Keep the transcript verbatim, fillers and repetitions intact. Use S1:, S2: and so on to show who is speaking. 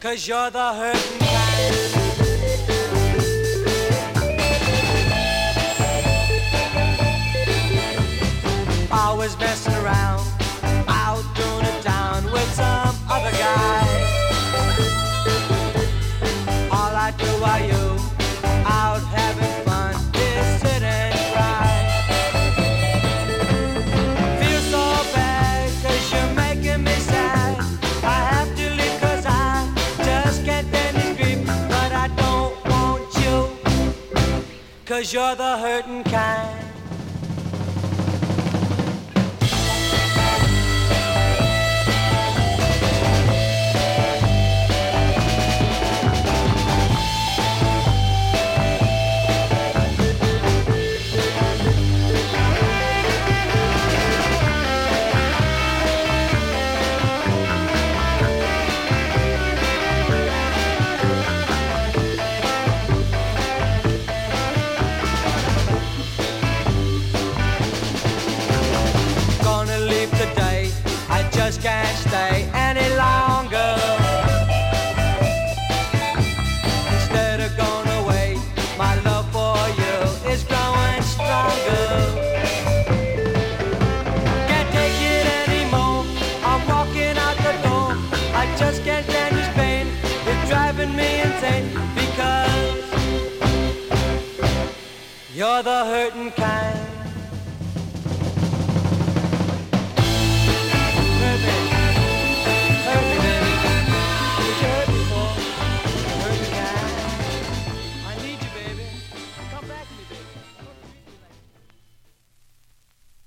S1: 'cause you're the hurting kind. Always messing around, out doing it down with some other guy. All I do while you out having fun is sit and cry. Feel so bad 'cause you're making me sad. I have to leave 'cause I just can't stand this grief. But I don't want you 'cause you're the hurting kind. Just can't stay any longer. Instead of going away, my love for you is growing stronger. Can't take it anymore, I'm walking out the door. I just can't stand this pain, it's driving me insane. Because you're the hurting kind. Baby.